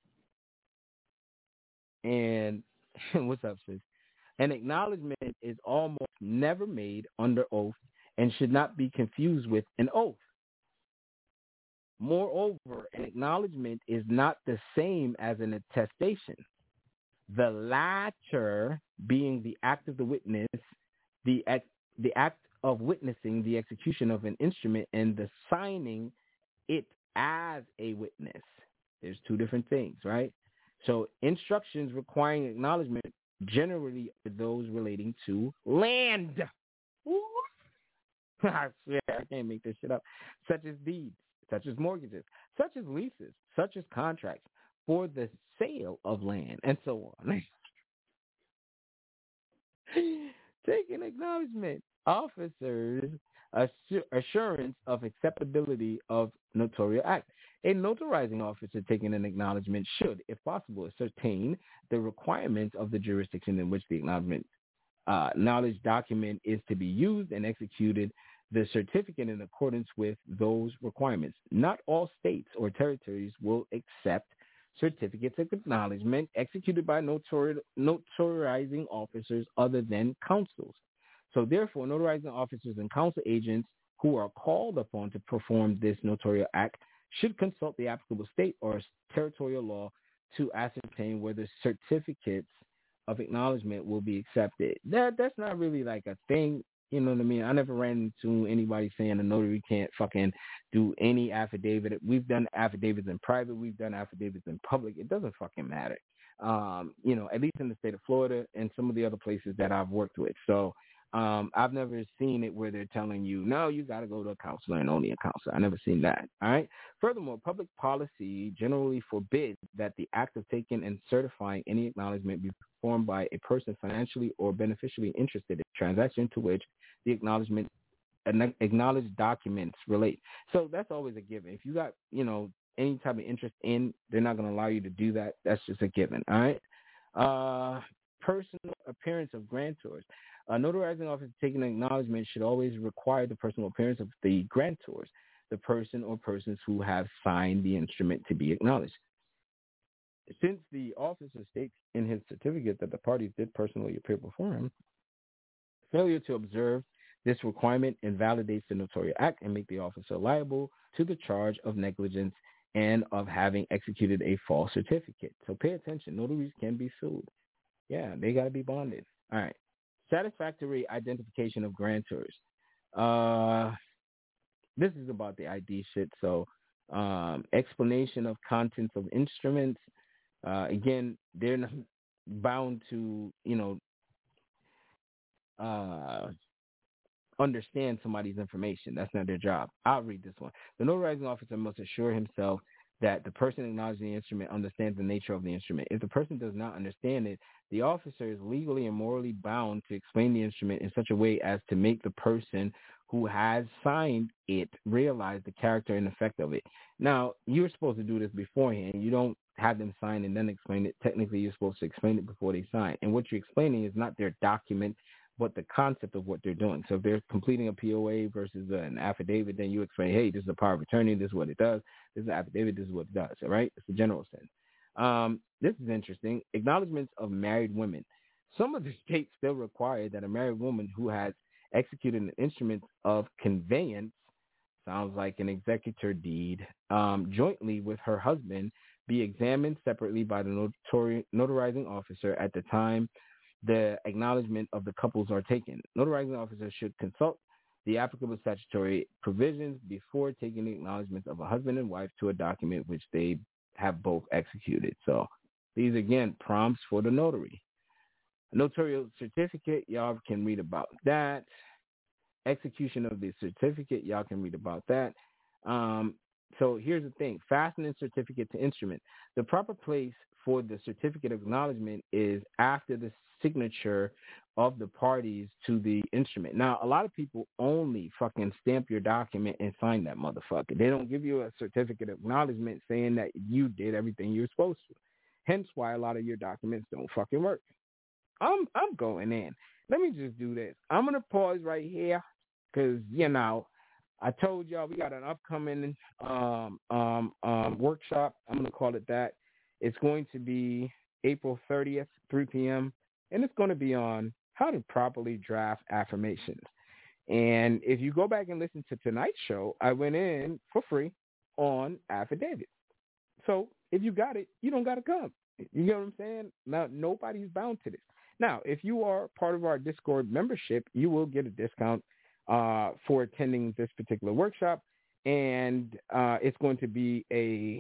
And what's up, sis? An acknowledgement is almost never made under oath and should not be confused with an oath. Moreover, an acknowledgement is not the same as an attestation. The latter being the act of the witness, the act, the act of witnessing the execution of an instrument, and the signing it as a witness. There's two different things, right? So instructions requiring acknowledgement generally are those relating to land. I swear, I can't make this shit up. Such as deeds, such as mortgages, such as leases, such as contracts for the sale of land, and so on. Take an acknowledgement. Officers' assurance of acceptability of notarial act. A notarizing officer taking an acknowledgement should, if possible, ascertain the requirements of the jurisdiction in which the acknowledgement uh, knowledge document is to be used and executed the certificate in accordance with those requirements. Not all states or territories will accept certificates of acknowledgement executed by notori- notarizing officers other than counsels. So therefore, notarizing officers and counsel agents who are called upon to perform this notarial act should consult the applicable state or territorial law to ascertain whether certificates of acknowledgement will be accepted. That That's not really like a thing. You know what I mean? I never ran into anybody saying a notary can't fucking do any affidavit. We've done affidavits in private. We've done affidavits in public. It doesn't fucking matter. Um, you know, at least in the state of Florida and some of the other places that I've worked with. So um, I've never seen it where they're telling you, no, you got to go to a counselor and only a counselor. I've never seen that. All right. Furthermore, public policy generally forbids that the act of taking and certifying any acknowledgement be performed by a person financially or beneficially interested in a transaction to which the acknowledgement acknowledged documents relate. So that's always a given. If you got, you know, any type of interest in, they're not going to allow you to do that. That's just a given. All right. Uh, personal appearance of grantors. A notarizing officer taking an acknowledgement should always require the personal appearance of the grantors, the person or persons who have signed the instrument to be acknowledged. Since the officer states in his certificate that the parties did personally appear before him, failure to observe this requirement invalidates the notarial act and make the officer liable to the charge of negligence and of having executed a false certificate. So pay attention. Notaries can be sued. Yeah, they got to be bonded. All right. Satisfactory identification of grantors. Uh, this is about the I D shit. So um, explanation of contents of instruments. Uh, again, they're not bound to, you know, uh, understand somebody's information. That's not their job. I'll read this one. The notarizing officer must assure himself that the person acknowledging the instrument understands the nature of the instrument. If the person does not understand it, the officer is legally and morally bound to explain the instrument in such a way as to make the person who has signed it realize the character and effect of it. Now, you're supposed to do this beforehand. You don't have them sign and then explain it. Technically, you're supposed to explain it before they sign. And what you're explaining is not their document, but the concept of what they're doing. So if they're completing a P O A versus an affidavit, then you explain, hey, this is a power of attorney, this is what it does, this is an affidavit, this is what it does, all right? It's the general sense. Um, this is interesting. Acknowledgments of married women. Some of the states still require that a married woman who has executed an instrument of conveyance, sounds like an executor deed, um, jointly with her husband, be examined separately by the notori- notarizing officer at the time the acknowledgement of the couples are taken. Notarizing officer should consult the applicable statutory provisions before taking the acknowledgement of a husband and wife to a document which they have both executed. So these, again, prompts for the notary. A notarial certificate, y'all can read about that. Execution of the certificate, y'all can read about that. Um, so here's the thing. Fastening certificate to instrument. The proper place for the certificate of acknowledgement is after the signature of the parties to the instrument. Now, a lot of people only fucking stamp your document and sign that motherfucker. They don't give you a certificate of acknowledgement saying that you did everything you're supposed to. Hence why a lot of your documents don't fucking work. I'm I'm going in. Let me just do this. I'm going to pause right here because, you know, I told y'all we got an upcoming um, um, um, workshop. I'm going to call it that. It's going to be April thirtieth, three p.m., and it's going to be on how to properly draft affirmations. And if you go back and listen to tonight's show, I went in for free on affidavits. So if you got it, you don't got to come. You know what I'm saying? Now, nobody's bound to this. Now, if you are part of our Discord membership, you will get a discount uh, for attending this particular workshop, and uh, it's going to be a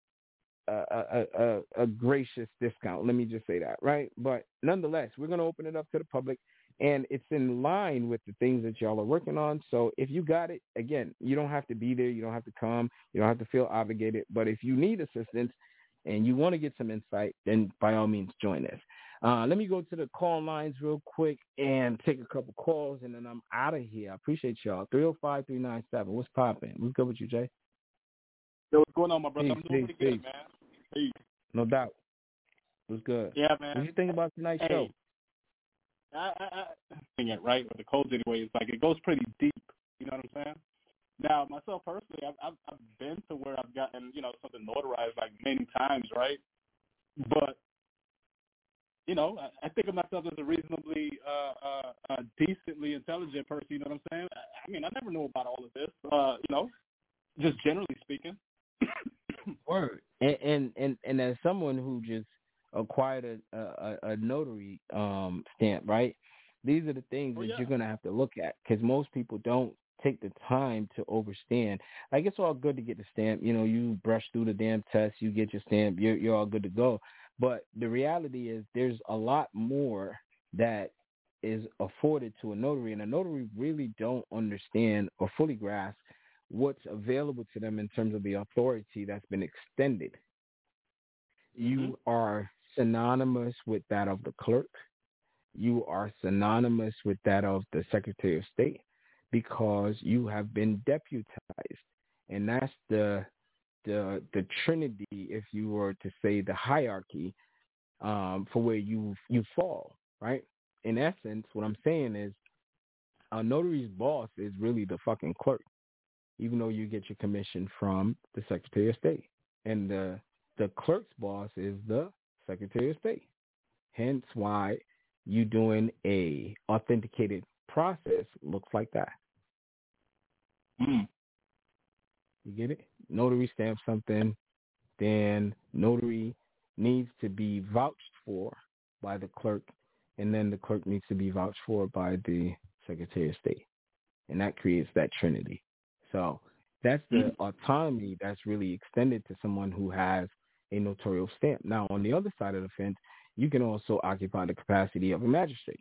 a, a, a a gracious discount. Let me just say that, right? But nonetheless, we're going to open it up to the public, and it's in line with the things that y'all are working on. So if you got it, again, you don't have to be there. You don't have to come. You don't have to feel obligated. But if you need assistance and you want to get some insight, then by all means, join us. Uh, let me go to the call lines real quick and take a couple calls, and then I'm out of here. I appreciate y'all. three oh five, three nine seven. What's poppin'? What's good with you, Jay? Yo, what's going on, my brother? Peace, I'm doing peace, pretty good, peace. man. Hey. No doubt. What's good? Yeah, man. What you think about tonight's hey. show? I, I, I think it right with the codes anyway. It's like it goes pretty deep. You know what I'm saying? Now, myself personally, I've, I've I've been to where I've gotten you know something notarized like many times, right? But you know, I, I think of myself as a reasonably, uh, uh, uh, decently intelligent person. You know what I'm saying? I, I mean, I never knew about all of this. Uh, you know, just generally speaking. Word. And, and and and as someone who just acquired a a, a notary um, stamp, right? These are the things oh, that yeah. you're gonna have to look at because most people don't take the time to overstand. Like it's all good to get the stamp. You know, you brush through the damn test, you get your stamp, you're you're all good to go. But the reality is there's a lot more that is afforded to a notary, and a notary really don't understand or fully grasp what's available to them in terms of the authority that's been extended. You mm-hmm. are synonymous with that of the clerk. You are synonymous with that of the Secretary of State because you have been deputized. And that's the the the trinity, if you were to say the hierarchy, um, for where you you fall, right? In essence, what I'm saying is a notary's boss is really the fucking clerk, even though you get your commission from the Secretary of State. And the the clerk's boss is the Secretary of State. Hence why you doing a authenticated process looks like that. Mm. You get it? Notary stamps something, then notary needs to be vouched for by the clerk, and then the clerk needs to be vouched for by the Secretary of State. And that creates that trinity. So that's the mm-hmm. autonomy that's really extended to someone who has a notarial stamp. Now, on the other side of the fence, you can also occupy the capacity of a magistrate.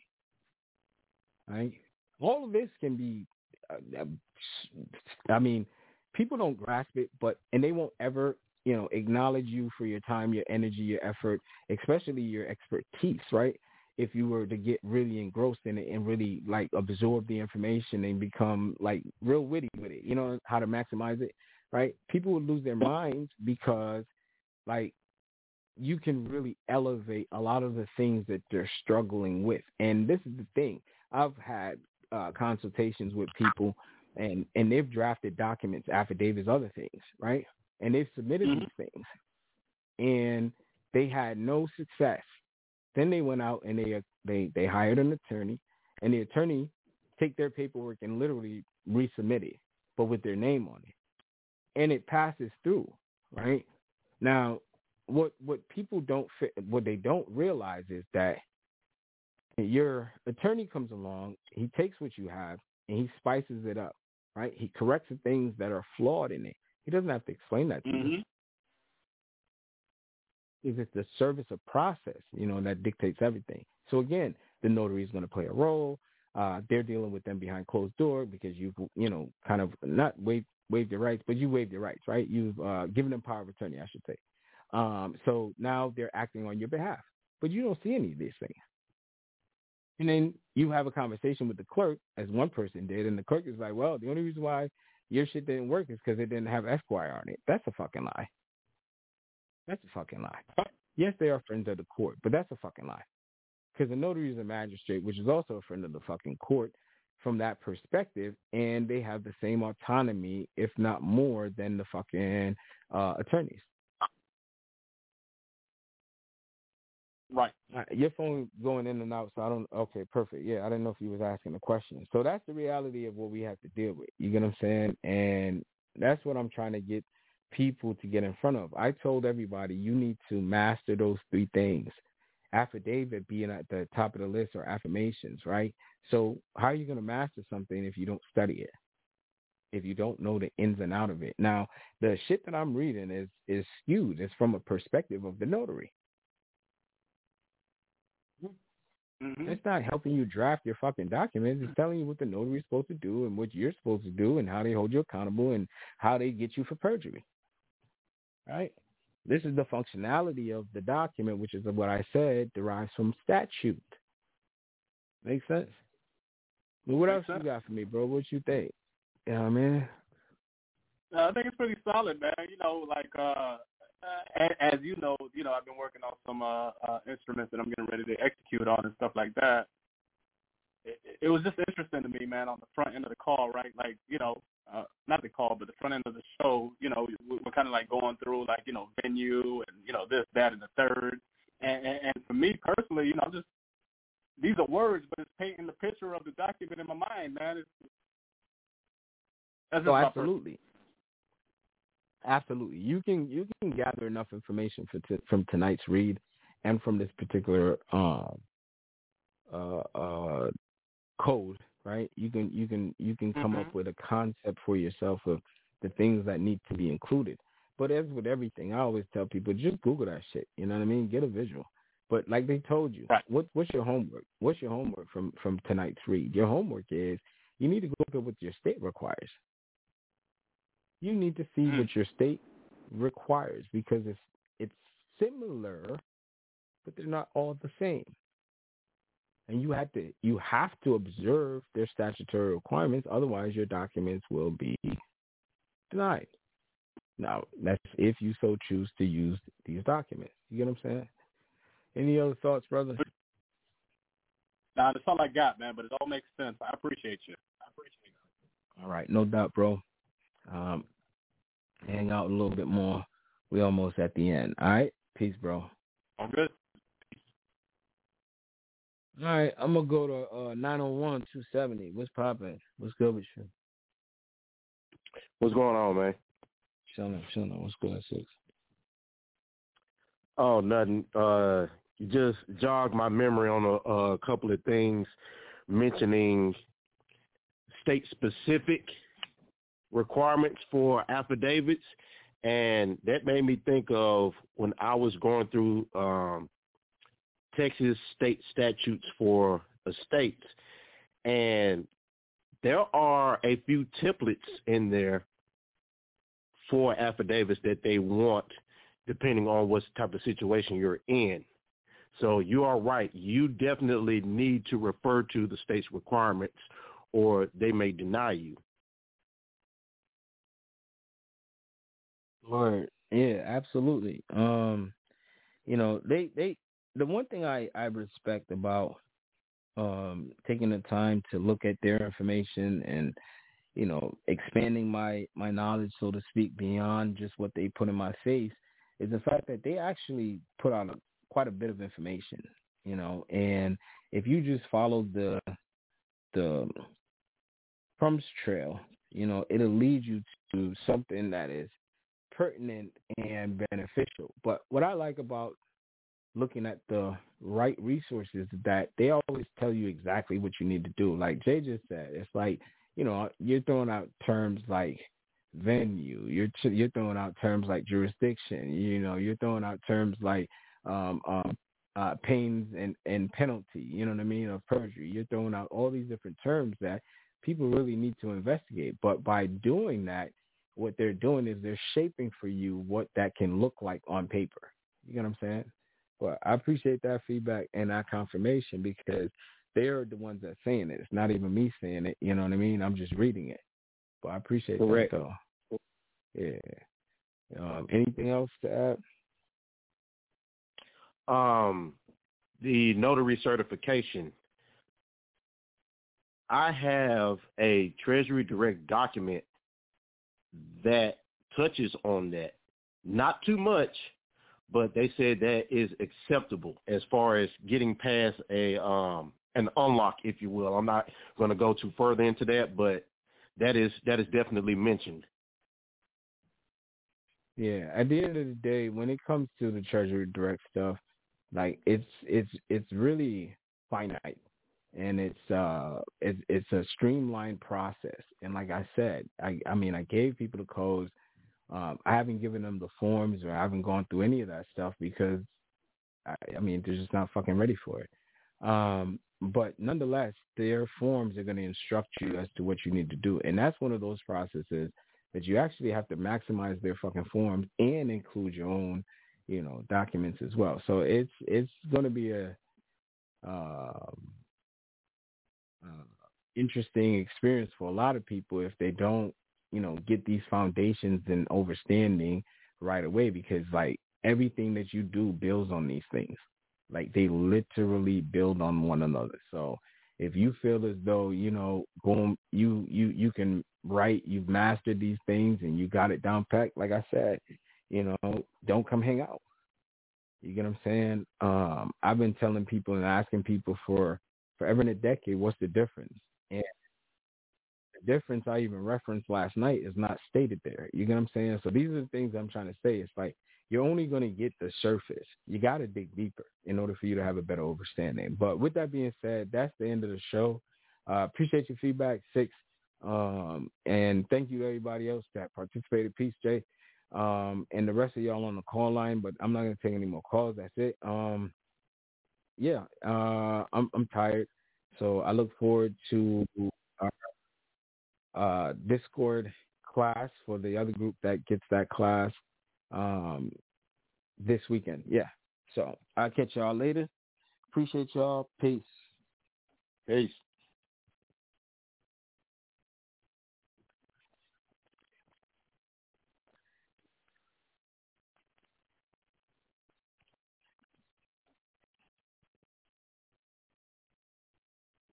Right? All of this can be, uh, I mean, people don't grasp it, but and they won't ever, you know, acknowledge you for your time, your energy, your effort, especially your expertise, right? if you were to get really engrossed in it and really like absorb the information and become like real witty with it, you know, how to maximize it, right? People would lose their minds because like you can really elevate a lot of the things that they're struggling with. And this is the thing. I've had uh, consultations with people and, and they've drafted documents, affidavits, other things, right? And they've submitted mm-hmm. these things and they had no success. Then they went out and they they they hired an attorney, and the attorney take their paperwork and literally resubmit it, but with their name on it, and it passes through. Right now, what what people don't what they don't realize is that your attorney comes along, he takes what you have and he spices it up. Right, he corrects the things that are flawed in it. He doesn't have to explain that to mm-hmm. you. Is it the service of process, you know, that dictates everything. So again, the notary is going to play a role. Uh, they're dealing with them behind closed door because you've, you know, kind of not waived, waived your rights, but you waived your rights, right? You've uh, given them power of attorney, I should say. Um, so now they're acting on your behalf, but you don't see any of these things. And then you have a conversation with the clerk, as one person did, and the clerk is like, well, the only reason why your shit didn't work is because it didn't have Esquire on it. That's a fucking lie. That's a fucking lie. Yes, they are friends of the court, but that's a fucking lie. Because the notary is a magistrate, which is also a friend of the fucking court from that perspective, and they have the same autonomy, if not more, than the fucking uh, attorneys. Right. Uh, your phone going in and out, so I don't. Okay, perfect. Yeah, I didn't know if you was asking a question. So that's the reality of what we have to deal with. You get what I'm saying? And that's what I'm trying to get people to get in front of. I told everybody you need to master those three things. Affidavit being at the top of the list or affirmations, right? So how are you going to master something if you don't study it? If you don't know the ins and out of it? Now, the shit that I'm reading is is skewed. It's from a perspective of the notary. Mm-hmm. It's not helping you draft your fucking documents. It's telling you what the notary is supposed to do and what you're supposed to do and how they hold you accountable and how they get you for perjury. Right? This is the functionality of the document, which is what I said derives from statute. Make sense? Well, what else you got for me, bro? What you think? You know what I mean? Uh, I think it's pretty solid, man. You know, like uh, uh, as you know, you know, I've been working on some uh, uh, instruments that I'm getting ready to execute on and stuff like that. It, it was just interesting to me, man, on the front end of the call, right? Like, you know, uh, not the call, but the front end of the show, you know, we're kind of like going through like, you know, venue and, you know, this, that, and the third. And, and, and for me personally, you know, just these are words, but it's painting the picture of the document in my mind, man. It's, that's oh, absolutely. Absolutely. You can you can gather enough information for t- from tonight's read and from this particular um, uh, uh, code, right? You can you can you can come mm-hmm. up with a concept for yourself of the things that need to be included. But as with everything, I always tell people, just Google that shit. You know what I mean? Get a visual. But like they told you, right. what what's your homework? What's your homework from, from tonight's read? Your homework is you need to go look at what your state requires. You need to see mm. what your state requires because it's it's similar, but they're not all the same. And you have to you have to observe their statutory requirements, otherwise your documents will be denied. Now, that's if you so choose to use these documents. You get what I'm saying? Any other thoughts, brother? Nah, that's all I got, man, but it all makes sense. I appreciate you. I appreciate you. All right, no doubt, bro. Um, hang out a little bit more. We almost at the end. All right? Peace, bro. All good. All right, I'm going to go to uh, nine oh one, two seventy. What's poppin'? What's good with you? What's going on, man? Chilling, chilling. What's good at six? Oh, nothing. Uh, you just jogged my memory on a, a couple of things mentioning state-specific requirements for affidavits, and that made me think of when I was going through um, Texas state statutes for estates, and there are a few templates in there for affidavits that they want depending on what type of situation you're in. So you are right. You definitely need to refer to the state's requirements, or they may deny you. Word. Yeah, absolutely. Um, you know, they, they the one thing I, I respect about um taking the time to look at their information and, you know, expanding my, my knowledge, so to speak, beyond just what they put in my face, is the fact that they actually put out a, quite a bit of information, you know, and if you just follow the the Crumbs trail, you know, it'll lead you to something that is pertinent and beneficial. But what I like about looking at the right resources is that they always tell you exactly what you need to do. Like Jay just said, it's like, you know, you're throwing out terms like venue, you're you're throwing out terms like jurisdiction, you know, you're throwing out terms like um, um, uh, pains and, and penalty, you know what I mean, of perjury. You're throwing out all these different terms that people really need to investigate. But by doing that, what they're doing is they're shaping for you what that can look like on paper. You get what I'm saying? But I appreciate that feedback and that confirmation, because they're the ones that's saying it. It's not even me saying it. You know what I mean? I'm just reading it. But I appreciate Correct. that, though. Yeah. Um, anything else to add? Um, the notary certification. I have a Treasury Direct document that touches on that. Not too much, but they said that is acceptable as far as getting past a um, an unlock, if you will. I'm not going to go too further into that, but that is that is definitely mentioned. Yeah, at the end of the day, when it comes to the Treasury Direct stuff, like it's it's it's really finite, and it's uh it's it's a streamlined process. And like I said, I I mean I gave people the codes. Um, I haven't given them the forms, or I haven't gone through any of that stuff because I, I mean they're just not fucking ready for it. Um, but nonetheless, their forms are going to instruct you as to what you need to do, and that's one of those processes that you actually have to maximize their fucking forms and include your own, you know, documents as well. So it's it's going to be a uh, uh, interesting experience for a lot of people if they don't, you know, get these foundations and understanding right away, because like everything that you do builds on these things. Like they literally build on one another. So if you feel as though, you know, going, you, you, you can write, you've mastered these things and you got it down packed, like I said, you know, don't come hang out. You get what I'm saying? Um, I've been telling people and asking people for forever and a decade, what's the difference? And the difference I even referenced last night is not stated there. You get what I'm saying? So these are the things I'm trying to say. It's like, you're only going to get the surface. You got to dig deeper in order for you to have a better understanding. But with that being said, that's the end of the show. Uh, appreciate your feedback, Six. Um, and thank you to everybody else that participated. Peace, Jay. Um, and the rest of y'all on the call line, but I'm not going to take any more calls. That's it. Um, yeah, uh, I'm, I'm tired. So I look forward to our uh, Discord class for the other group that gets that class. Um, this weekend. Yeah. So I'll catch y'all later. Appreciate y'all. Peace. Peace.